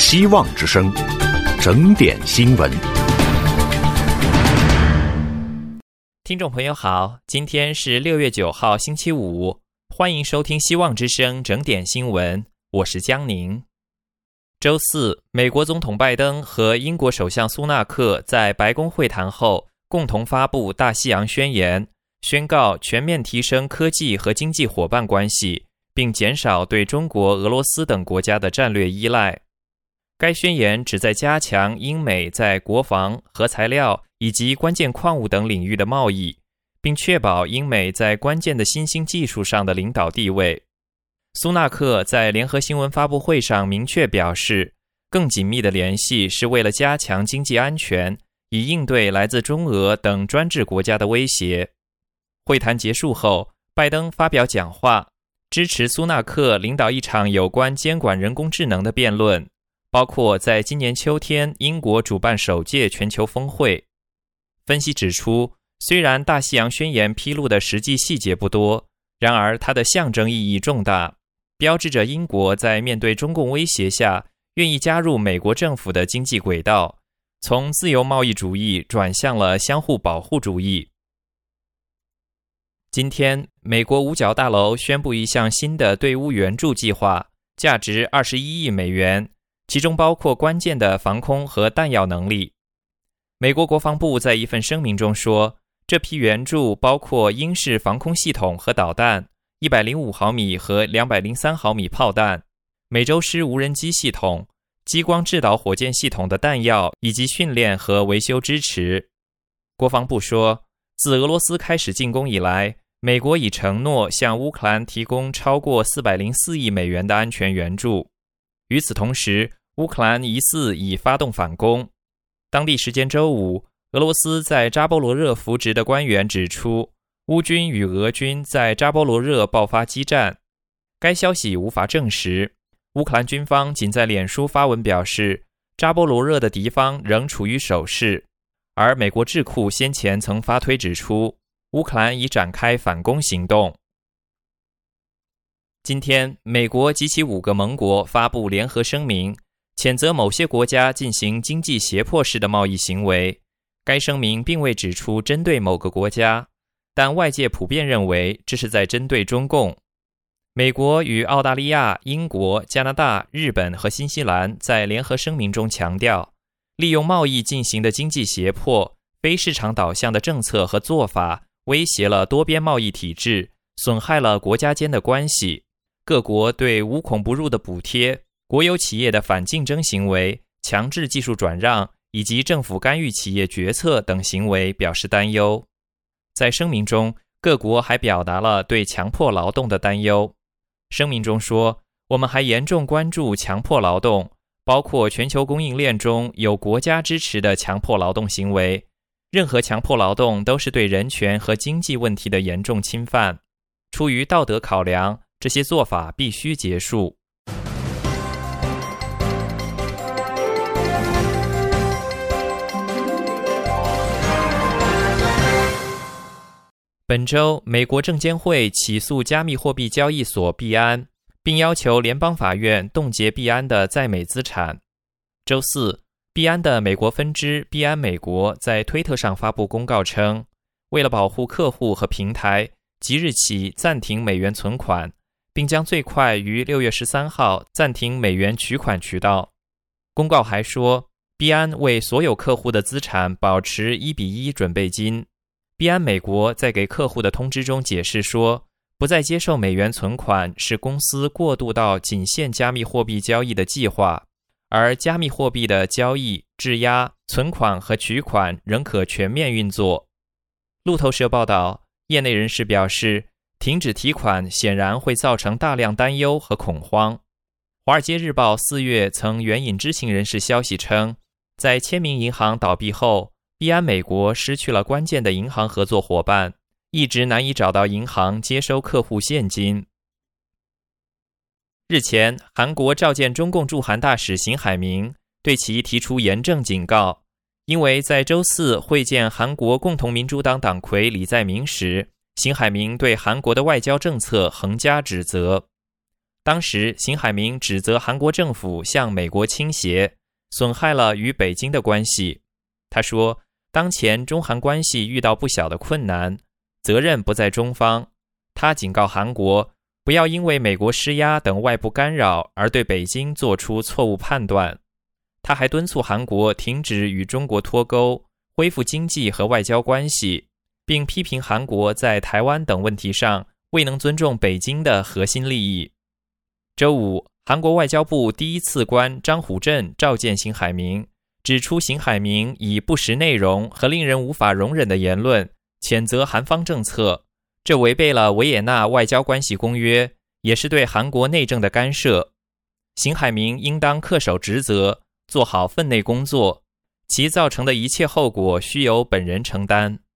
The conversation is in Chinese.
希望之声，整点新闻。 听众朋友好，今天是6月9号星期五，欢迎收听希望之声整点新闻，我是江宁。周四，美国总统拜登和英国首相苏纳克在白宫会谈后共同发布大西洋宣言，宣告全面提升科技和经济伙伴关系，并减少对中国、俄罗斯等国家的战略依赖。该宣言旨在加强英美在国防、核材料以及关键矿物等领域的贸易，并确保英美在关键的新兴技术上的领导地位。苏纳克在联合新闻发布会上明确表示，更紧密的联系是为了加强经济安全，以应对来自中俄等专制国家的威胁。会谈结束后，拜登发表讲话，支持苏纳克领导一场有关监管人工智能的辩论，包括在今年秋天英国主办首届全球峰会。分析指出，虽然大西洋宣言披露的实际细节不多，然而它的象征意义重大，标志着英国在面对中共威胁下愿意加入美国政府的经济轨道，从自由贸易主义转向了相互保护主义。今天，美国五角大楼宣布一项新的对乌援助计划，价值21亿美元，其中包括关键的防空和弹药能力。美国国防部在一份声明中说，这批援助包括英式防空系统和导弹、105毫米和203毫米炮弹、美洲狮无人机系统、激光制导火箭系统的弹药以及训练和维修支持。国防部说，自俄罗斯开始进攻以来，美国已承诺向乌克兰提供超过404亿美元的安全援助。与此同时，乌克兰疑似已发动反攻。当地时间周五，俄罗斯在扎波罗热扶植的官员指出，乌军与俄军在扎波罗热爆发激战。该消息无法证实。乌克兰军方仅在脸书发文表示，扎波罗热的敌方仍处于守势，而美国智库先前曾发推指出，乌克兰已展开反攻行动。今天，美国及其5个盟国发布联合声明，谴责某些国家进行经济胁迫式的贸易行为。该声明并未指出针对某个国家，但外界普遍认为这是在针对中共。美国与澳大利亚、英国、加拿大、日本和新西兰在联合声明中强调，利用贸易进行的经济胁迫、非市场导向的政策和做法威胁了多边贸易体制，损害了国家间的关系。各国对无孔不入的补贴、国有企业的反竞争行为、强制技术转让以及政府干预企业决策等行为表示担忧。在声明中，各国还表达了对强迫劳动的担忧。声明中说，我们还严重关注强迫劳动，包括全球供应链中有国家支持的强迫劳动行为。任何强迫劳动都是对人权和经济问题的严重侵犯。出于道德考量，这些做法必须结束。本周，美国证监会起诉加密货币交易所币安，并要求联邦法院冻结币安的在美资产。周四，币安的美国分支币安美国在推特上发布公告称，为了保护客户和平台，即日起暂停美元存款，并将最快于6月13号暂停美元取款渠道。公告还说，币安为所有客户的资产保持1:1准备金。币安美国在给客户的通知中解释说，不再接受美元存款是公司过渡到仅限加密货币交易的计划，而加密货币的交易、质押、存款和取款仍可全面运作。路透社报道，业内人士表示，停止提款显然会造成大量担忧和恐慌。华尔街日报4月曾援引知情人士消息称，在签名银行倒闭后，币安美国失去了关键的银行合作伙伴，一直难以找到银行接收客户现金。日前，韩国召见中共驻韩大使邢海明，对其提出严正警告，因为在周四会见韩国共同民主党党魁李在明时，邢海明对韩国的外交政策横加指责。 当时邢海明指责韩国政府向美国倾斜，损害了与北京的关系。他说，当前中韩关系遇到不小的困难，责任不在中方。他警告韩国，不要因为美国施压等外部干扰而对北京做出错误判断。他还敦促韩国停止与中国脱钩，恢复经济和外交关系，并批评韩国在台湾等问题上未能尊重北京的核心利益。周五，韩国外交部第一次官张虎镇召见邢海明，指出邢海明以不实内容和令人无法容忍的言论谴责韩方政策，这违背了维也纳外交关系公约，也是对韩国内政的干涉。邢海明应当恪守职责，做好分内工作，其造成的一切后果须由本人承担。